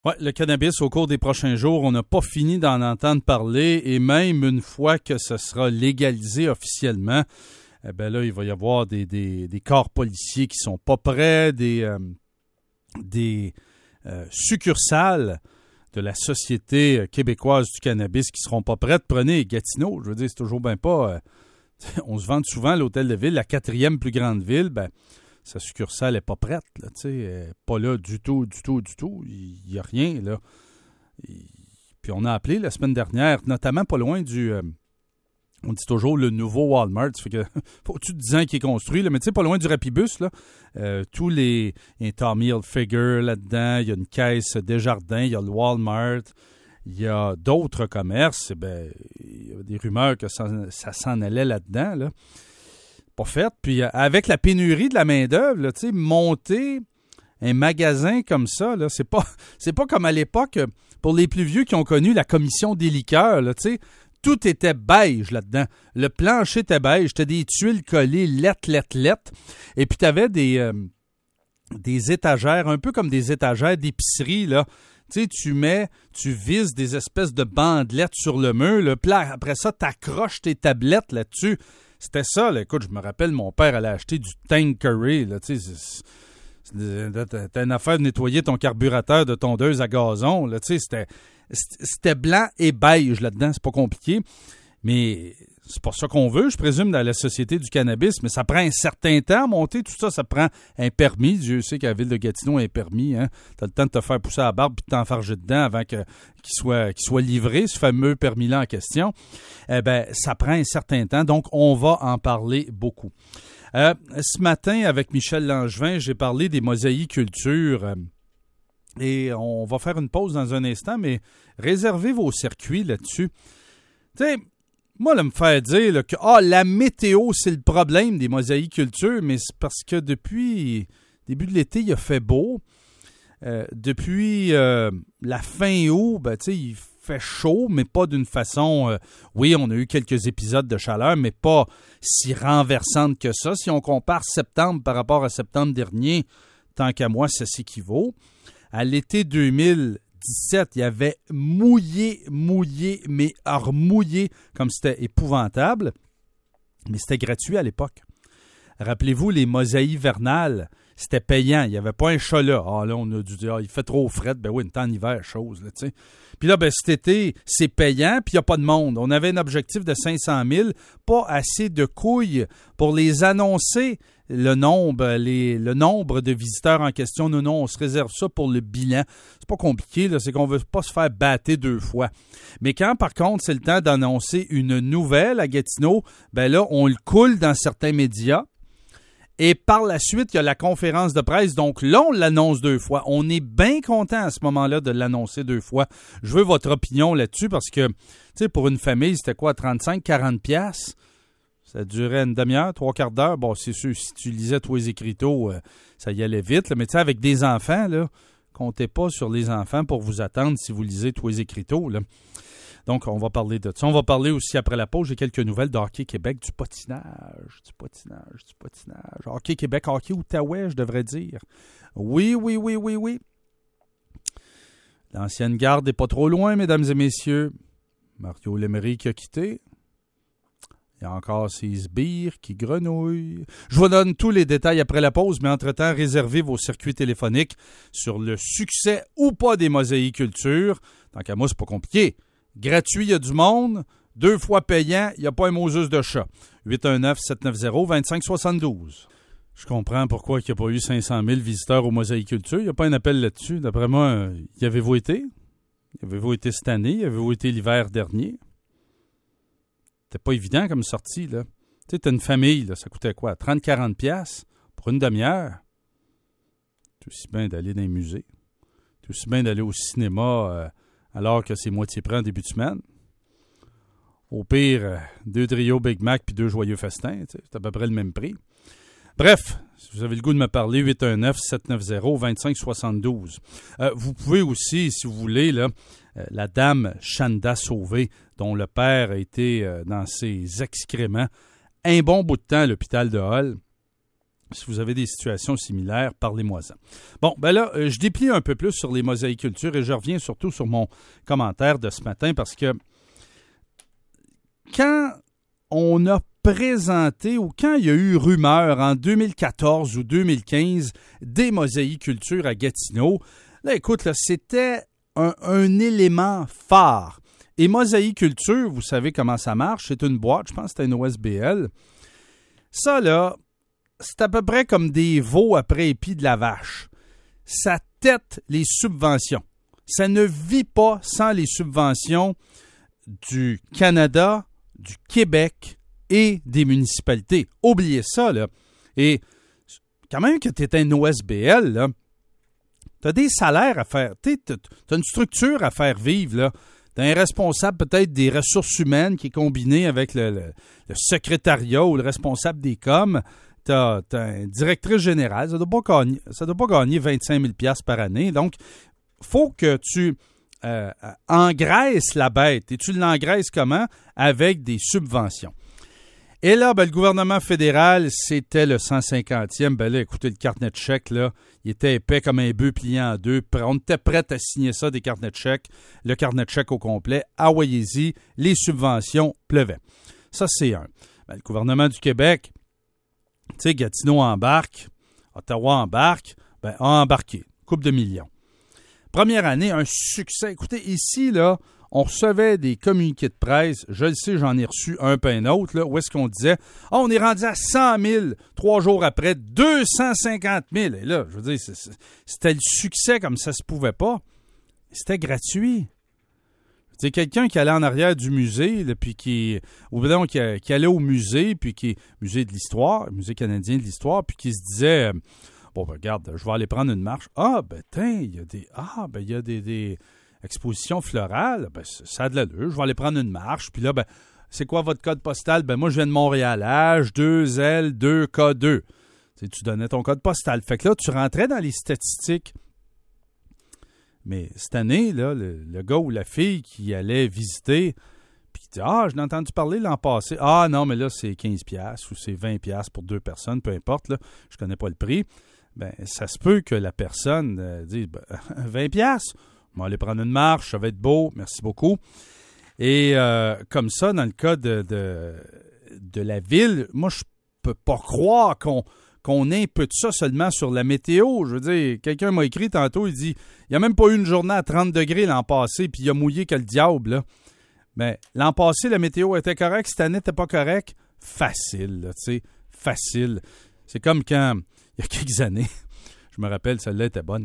Ouais, le cannabis, au cours des prochains jours, on n'a pas fini d'en entendre parler et même une fois que ce sera légalisé officiellement, eh ben là, il va y avoir des corps policiers qui sont pas prêts, des succursales de la Société québécoise du cannabis qui seront pas prêtes. Prenez Gatineau, je veux dire, c'est toujours bien pas... on se vante souvent à l'hôtel de ville, la 4e plus grande ville, ben sa succursale n'est pas prête, là, tu sais, pas là du tout. Il n'y a rien, là. Puis on a appelé la semaine dernière, notamment pas loin du... on dit toujours le nouveau Walmart, ça fait que faut au-dessus de 10 ans qu'il est construit, là, mais tu sais, pas loin du Rapibus, là, tous les... Il y a un Tommy Hilfiger là-dedans, il y a une caisse Desjardins, il y a le Walmart, il y a d'autres commerces, ben, il y a des rumeurs que ça s'en allait là-dedans, là. Pas fait. Puis avec la pénurie de la main-d'œuvre, tu sais, monter un magasin comme ça, là, c'est pas comme à l'époque, pour les plus vieux qui ont connu la commission des liqueurs, là, tu sais, tout était beige là-dedans. Le plancher était beige, t'as des tuiles collées, lettres. Et puis t'avais des étagères, un peu comme des étagères d'épicerie, là. Tu sais, tu vises des espèces de bandelettes sur le mur, là, puis après ça, t'accroches tes tablettes là-dessus. C'était ça, là. Écoute, je me rappelle, mon père allait acheter du Tanqueray, là, tu sais, t'as une affaire de nettoyer ton carburateur de tondeuse à gazon, là, tu sais, c'était blanc et beige là-dedans, c'est pas compliqué, mais c'est pas ça qu'on veut, je présume, dans la Société du cannabis, mais ça prend un certain temps à monter, tout ça, ça prend un permis. Dieu sait qu'à la ville de Gatineau a un permis, hein. T'as le temps de te faire pousser la barbe puis de t'enfarger dedans avant qu'il soit livré, ce fameux permis-là en question. Eh ben, ça prend un certain temps, donc on va en parler beaucoup. Ce matin, avec Michel Langevin, j'ai parlé des mosaïcultures. Et on va faire une pause dans un instant, mais réservez vos circuits là-dessus. Tu sais, moi, là, me faire dire là, que la météo, c'est le problème des mosaïcultures, mais c'est parce que depuis début de l'été, il a fait beau. Depuis la fin août, ben, tu sais, il fait chaud, mais pas d'une façon... oui, on a eu quelques épisodes de chaleur, mais pas si renversante que ça. Si on compare septembre par rapport à septembre dernier, tant qu'à moi, ça s'équivaut. À l'été 2017, il y avait mouillé, mais remouillé, comme c'était épouvantable. Mais c'était gratuit à l'époque. Rappelez-vous, les mosaïes vernales, c'était payant. Il n'y avait pas un chat là. Là, on a dû dire, il fait trop fret. Ben oui, une temps en hiver, chose, là, tu sais. Puis là, ben, cet été, c'est payant, puis il n'y a pas de monde. On avait un objectif de 500 000, pas assez de couilles pour les annoncer, le nombre de visiteurs en question. Non, on se réserve ça pour le bilan. C'est pas compliqué, là, c'est qu'on veut pas se faire battre 2 fois. Mais quand, par contre, c'est le temps d'annoncer une nouvelle à Gatineau, ben là, on le coule dans certains médias. Et par la suite, il y a la conférence de presse. Donc là, on l'annonce 2 fois. On est bien content à ce moment-là de l'annoncer 2 fois. Je veux votre opinion là-dessus parce que, tu sais, pour une famille, c'était quoi, 35-40$? Ça durait une demi-heure, 3/4 d'heure. Bon, c'est sûr, si tu lisais tous les écriteaux, ça y allait vite. Là. Mais tu sais, avec des enfants, là, comptez pas sur les enfants pour vous attendre si vous lisez tous les écriteaux, là. Donc, on va parler de ça. On va parler aussi, après la pause, j'ai quelques nouvelles de Hockey Québec, du patinage. Hockey Québec, Hockey Outaouais, je devrais dire. Oui. L'ancienne garde n'est pas trop loin, mesdames et messieurs. Mario Lemery qui a quitté. Il y a encore ses sbires qui grenouillent. Je vous donne tous les détails après la pause, mais entre-temps, réservez vos circuits téléphoniques sur le succès ou pas des mosaïcultures. Tant qu'à moi, c'est pas compliqué. Gratuit, il y a du monde. 2 fois payant, il n'y a pas un Moses de chat. 819-790-2572. Je comprends pourquoi il n'y a pas eu 500 000 visiteurs aux mosaïcultures. Il n'y a pas un appel là-dessus. D'après moi, y avez-vous été? Y avez-vous été cette année? Y avez-vous été l'hiver dernier? C'était pas évident comme sortie, là. Tu sais, t'as une famille, là, ça coûtait quoi? 30-40$ pour une demi-heure? C'est aussi bien d'aller dans les musées. C'est aussi bien d'aller au cinéma... alors que c'est moitié près en début de semaine. Au pire, 2 trios Big Mac puis 2 joyeux festins, c'est à peu près le même prix. Bref, si vous avez le goût de me parler, 819-790-2572. Vous pouvez aussi, si vous voulez, là, la dame Chanda Sauvé, dont le père a été dans ses excréments un bon bout de temps à l'hôpital de Hull. Si vous avez des situations similaires, parlez-moi-en. Bon, ben là, je déplie un peu plus sur les mosaïcultures et je reviens surtout sur mon commentaire de ce matin parce que quand on a présenté ou quand il y a eu rumeur en 2014 ou 2015 des mosaïcultures à Gatineau, là, écoute, là, c'était un élément phare. Et mosaïculture, vous savez comment ça marche, c'est une boîte, je pense que c'est une OSBL. Ça, là, c'est à peu près comme des veaux après épis de la vache. Ça tète les subventions. Ça ne vit pas sans les subventions du Canada, du Québec et des municipalités. Oubliez ça, là. Et quand même que tu es un OSBL, là, tu as des salaires à faire. Tu as une structure à faire vivre, là. Tu as un responsable peut-être des ressources humaines qui est combiné avec le secrétariat ou le responsable des coms. Tu as une directrice générale. Ça ne doit pas gagner 25 000 $ par année. Donc, il faut que tu engraisses la bête. Et tu l'engraisses comment? Avec des subventions. Et là, ben, le gouvernement fédéral, c'était le 150e. Ben là, écoutez, le carnet de chèques, là, il était épais comme un bœuf plié en deux. On était prêt à signer ça, des carnets de chèques. Le carnet de chèques au complet. Envoyez-y, les subventions pleuvaient. Ça, c'est un. Ben, le gouvernement du Québec, tu sais, Gatineau embarque, Ottawa embarque, ben, a embarqué. Couple de millions. Première année, un succès. Écoutez, ici, là, on recevait des communiqués de presse. Je le sais, j'en ai reçu un peu un autre, là, où est-ce qu'on disait « on est rendu à 100 000, 3 jours après, 250 000. » Et là, je veux dire, c'était le succès comme ça se pouvait pas. C'était gratuit. C'est quelqu'un qui allait en arrière du musée, là, puis qui allait au musée, puis qui musée de l'histoire, musée canadien de l'histoire, puis qui se disait bon, ben, regarde, je vais aller prendre une marche. Ah, ben, il y a des expositions florales. Ben, ça a de l'allure. Je vais aller prendre une marche. Puis là, ben, c'est quoi votre code postal? Ben, moi, je viens de Montréal. H2L 2K2. Tu donnais ton code postal. Fait que là, tu rentrais dans les statistiques. Mais cette année, là, le gars ou la fille qui allait visiter, puis qui dit « Ah, je l'ai entendu parler l'an passé. Ah non, mais là, c'est 15$ ou c'est 20$ pour 2 personnes, peu importe, là, je connais pas le prix. » Ben, ça se peut que la personne dise ben, « 20$, on va aller prendre une marche, ça va être beau, merci beaucoup. » Et comme ça, dans le cas de la ville, moi, je peux pas croire qu'on ait un peu de ça seulement sur la météo. Je veux dire, quelqu'un m'a écrit tantôt, il dit « Il n'y a même pas eu une journée à 30 degrés l'an passé, puis il a mouillé que le diable. » Là. Mais l'an passé, la météo était correcte, cette année, n'était pas correcte. Facile, tu sais, facile. C'est comme quand, il y a quelques années, je me rappelle, celle-là était bonne.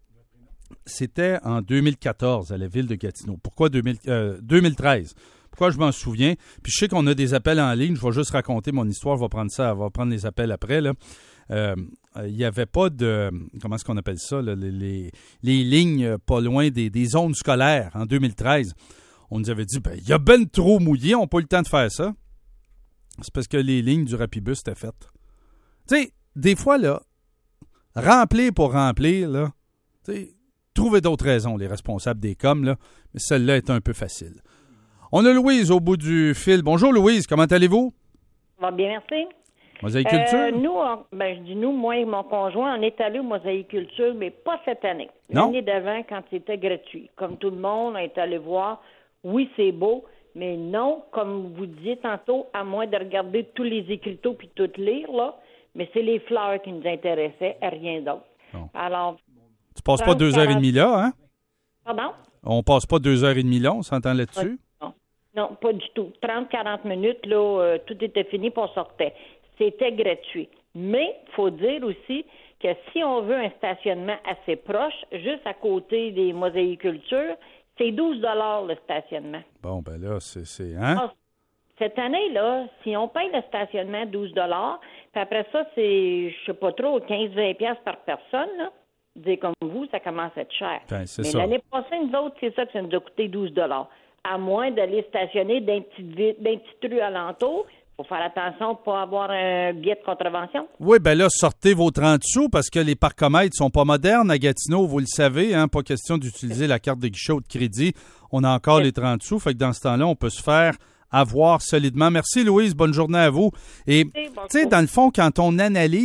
C'était en 2014, à la ville de Gatineau. Pourquoi 2013? Pourquoi je m'en souviens? Puis je sais qu'on a des appels en ligne. Je vais juste raconter mon histoire. Je vais prendre ça. On va prendre les appels après. Là. Il n'y avait pas de... Comment est-ce qu'on appelle ça? Là, les lignes pas loin des zones scolaires en 2013. On nous avait dit, ben il y a ben trop mouillé. On n'a pas eu le temps de faire ça. C'est parce que les lignes du Rapibus étaient faites. Tu sais, des fois, là, remplir pour remplir, là, tu sais, trouver d'autres raisons, les responsables des coms, là, mais celle-là est un peu facile. On a Louise au bout du fil. Bonjour Louise, comment allez-vous? Ça va bien, merci. Mosaïculture? Je dis nous, moi et mon conjoint, on est allés au mosaïculture, mais pas cette année. Non? L'année d'avant, quand c'était gratuit. Comme tout le monde, on est allé voir. Oui, c'est beau, mais non, comme vous disiez tantôt, à moins de regarder tous les écriteaux puis tout lire, là, mais c'est les fleurs qui nous intéressaient et rien d'autre. Bon. Alors... Tu passes pas 2h30 là, hein? Pardon? On passe pas 2h30 là, on s'entend là-dessus? Non, pas du tout. 30-40 minutes, là, tout était fini, puis on sortait. C'était gratuit. Mais il faut dire aussi que si on veut un stationnement assez proche, juste à côté des mosaïcultures, c'est 12 $ le stationnement. Bon, ben là, c'est hein? Alors, cette année-là, si on paye le stationnement 12 $, puis après ça, c'est, je sais pas trop, 15-20$ par personne, là, dire comme vous, ça commence à être cher. Ben, c'est mais ça. L'année passée, nous autres, c'est ça que ça nous a coûté 12 $. À moins d'aller stationner dans une petite rue alentour. Il faut faire attention pour ne pas avoir un billet de contravention. Oui, bien là, sortez vos 30 sous parce que les parcomètres ne sont pas modernes à Gatineau, vous le savez, hein, pas question d'utiliser la carte de guichet ou de crédit. On a encore les 30 sous, fait que dans ce temps-là, on peut se faire avoir solidement. Merci Louise, bonne journée à vous. Et tu sais, dans le fond, quand on analyse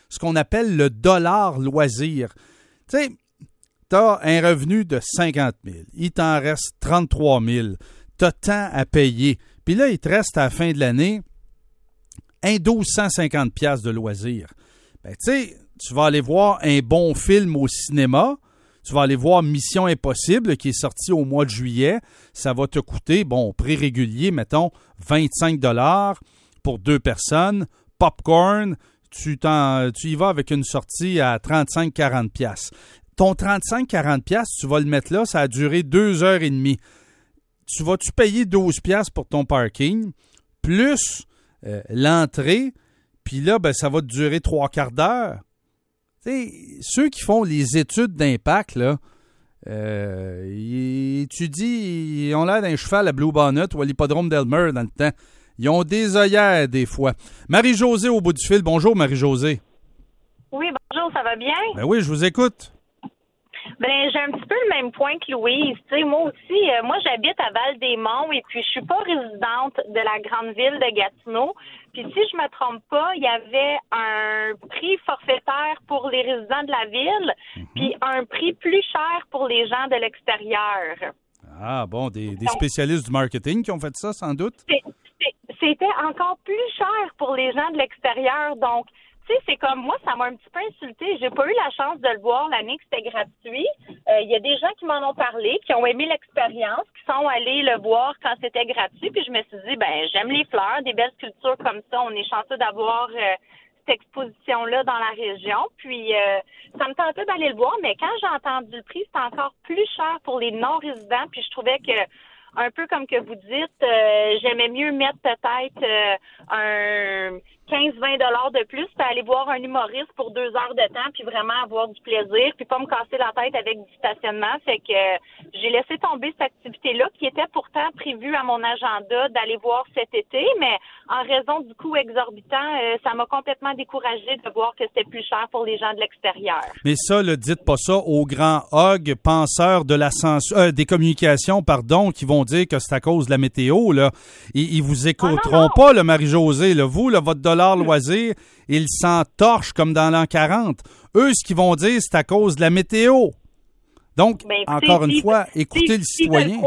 ce qu'on appelle le dollar loisir. Tu sais, tu as un revenu de 50 000, il t'en reste 33 000, tu as tant à payer. Puis là, il te reste à la fin de l'année un 1250 $ de loisir. Ben, tu sais, tu vas aller voir un bon film au cinéma, tu vas aller voir Mission Impossible qui est sorti au mois de juillet, ça va te coûter, bon, au prix régulier, mettons, 25 $ pour 2 personnes, popcorn, tu y vas avec une sortie à 35-40 $. Ton 35-40 $, tu vas le mettre là, ça a duré 2 heures et demie. Tu vas-tu payer 12 $ pour ton parking, plus l'entrée, puis là, ben, ça va te durer 3/4 d'heure. T'sais, ceux qui font les études d'impact, là, ils étudient, ils ont l'air d'un cheval à Blue Bonnet ou à l'hippodrome d'Elmer dans le temps. Ils ont des œillères des fois. Marie-Josée au bout du fil. Bonjour, Marie-Josée. Oui, bonjour, ça va bien? Ben oui, je vous écoute. Ben, j'ai un petit peu le même point que Louise. Tu sais, moi aussi, moi, j'habite à Val-des-Monts et puis je suis pas résidente de la grande ville de Gatineau. Puis si je me trompe pas, il y avait un prix forfaitaire pour les résidents de la ville, puis un prix plus cher pour les gens de l'extérieur. Ah bon, des spécialistes du marketing qui ont fait ça, sans doute? C'était encore plus cher pour les gens de l'extérieur, donc tu sais, c'est comme moi, ça m'a un petit peu insultée. J'ai pas eu la chance de le voir l'année que c'était gratuit. Il y a des gens qui m'en ont parlé, qui ont aimé l'expérience, qui sont allés le voir quand c'était gratuit. Puis je me suis dit, ben j'aime les fleurs, des belles sculptures comme ça. On est chanceux d'avoir cette exposition-là dans la région. Puis ça me tentait d'aller le voir, mais quand j'ai entendu le prix, c'était encore plus cher pour les non-résidents. Puis je trouvais que un peu comme que vous dites, j'aimais mieux mettre peut-être un 15-20 $ de plus, puis aller voir un humoriste pour 2 heures de temps, puis vraiment avoir du plaisir, puis pas me casser la tête avec du stationnement. Fait que j'ai laissé tomber cette activité-là, qui était pourtant prévue à mon agenda d'aller voir cet été, mais en raison du coût exorbitant, ça m'a complètement découragée de voir que c'était plus cher pour les gens de l'extérieur. Mais ça, dites pas ça aux grands hogs, penseurs de la des communications, pardon, qui vont dire que c'est à cause de la météo, là. Ils vous écouteront pas, là, Marie-Josée, là. Vous, là, votre dollar loisir, ils s'entorchent comme dans l'an 40. Eux, ce qu'ils vont dire, c'est à cause de la météo. Donc, encore une fois, écoutez le citoyen.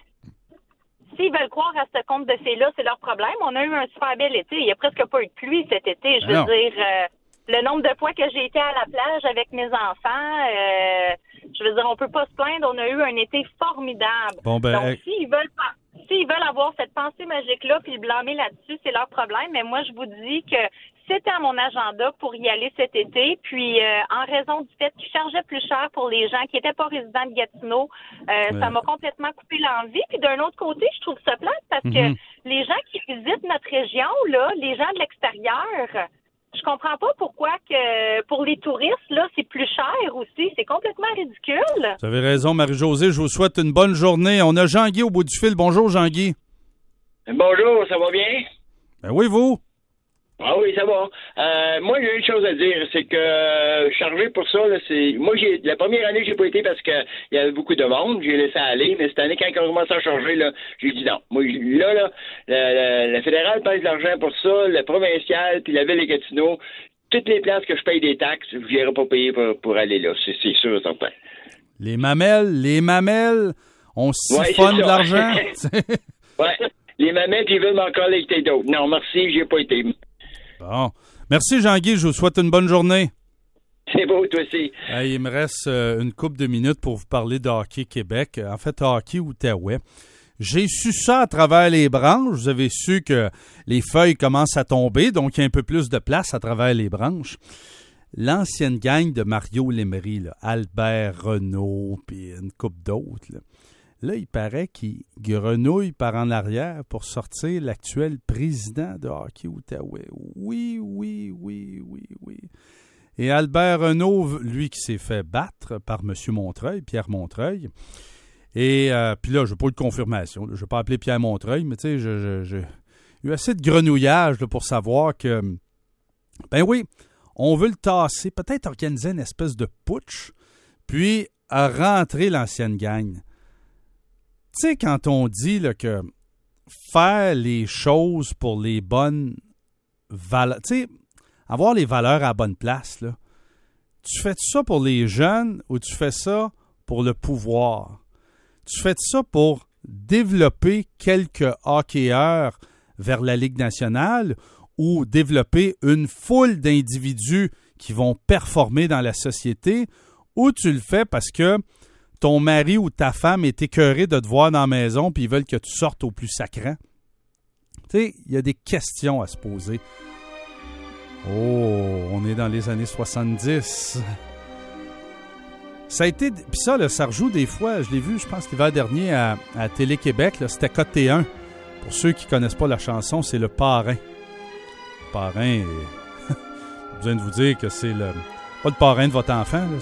S'ils veulent croire à ce conte de fées-là, c'est leur problème. On a eu un super bel été. Il n'y a presque pas eu de pluie cet été. Je veux dire, le nombre de fois que j'ai été à la plage avec mes enfants, je veux dire, on peut pas se plaindre. On a eu un été formidable. Bon, ben, donc, s'ils veulent avoir cette pensée magique-là puis le blâmer là-dessus, c'est leur problème. Mais moi, je vous dis que c'était à mon agenda pour y aller cet été. Puis, en raison du fait qu'ils chargeaient plus cher pour les gens qui n'étaient pas résidents de Gatineau, ça m'a complètement coupé l'envie. Puis, d'un autre côté, je trouve ça plate parce que les gens qui visitent notre région, là, les gens de l'extérieur, je comprends pas pourquoi que pour les touristes, là, c'est plus cher aussi. C'est complètement ridicule. Vous avez raison, Marie-Josée. Je vous souhaite une bonne journée. On a Jean-Guy au bout du fil. Bonjour, Jean-Guy. Bonjour, ça va bien? Ben oui, vous? Ah oui, ça va. Moi, j'ai une chose à dire, c'est que chargé pour ça, là, moi, la première année, j'ai pas été parce que il y avait beaucoup de monde, j'ai laissé aller, mais cette année, quand on commence à charger, là, j'ai dit non. Moi, là, le fédéral paye de l'argent pour ça, le provincial, puis la ville de Gatineau, toutes les places que je paye des taxes, je n'irai pas payer pour aller là, c'est sûr, certain. Les mamelles, on siphonne de l'argent. Ouais, les mamelles, ils veulent m'en collecter d'autres. Non, merci, j'ai pas été. Bon. Merci, Jean-Guy. Je vous souhaite une bonne journée. C'est beau, toi aussi. Il me reste une couple de minutes pour vous parler de Hockey Québec. En fait, Hockey Outaouais. J'ai su ça à travers les branches. Vous avez su que les feuilles commencent à tomber, donc il y a un peu plus de place à travers les branches. L'ancienne gang de Mario Lemery, là, Albert Renault, puis une couple d'autres, là, il paraît qu'il grenouille par en arrière pour sortir l'actuel président de Hockey Outaouais. Oui. Et Albert Renault, lui qui s'est fait battre par M. Montreuil, Pierre Montreuil. Et puis là, je n'ai pas eu de confirmation. Je ne vais pas appeler Pierre Montreuil, mais tu sais, j'ai eu assez de grenouillage là, pour savoir que, ben oui, on veut le tasser, peut-être organiser une espèce de putsch, puis à rentrer l'ancienne gang. Tu sais, quand on dit là, que faire les choses pour les bonnes valeurs, tu sais, avoir les valeurs à la bonne place, là, tu fais ça pour les jeunes ou tu fais ça pour le pouvoir? Tu fais ça pour développer quelques hockeyeurs vers la Ligue nationale ou développer une foule d'individus qui vont performer dans la société, ou tu le fais parce que ton mari ou ta femme est écœuré de te voir dans la maison puis ils veulent que tu sortes au plus sacrant? Tu sais, il y a des questions à se poser. Oh, on est dans les années 70. Ça a été... Puis ça, là, ça rejoue des fois, je l'ai vu, je pense, l'hiver dernier à Télé-Québec, là, c'était Côté 1. Pour ceux qui ne connaissent pas la chanson, c'est Le Parrain. Le Parrain, j'ai besoin de vous dire que c'est le... Pas le parrain de votre enfant, là,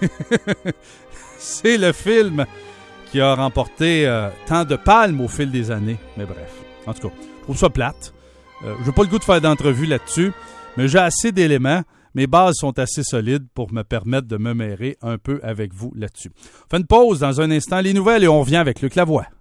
c'est le film qui a remporté tant de palmes au fil des années. Mais bref, en tout cas, je trouve ça plate. Je n'ai pas le goût de faire d'entrevue là-dessus, mais j'ai assez d'éléments. Mes bases sont assez solides pour me permettre de me mêler un peu avec vous là-dessus. On fait une pause dans un instant, les nouvelles, et on revient avec Luc Lavoie.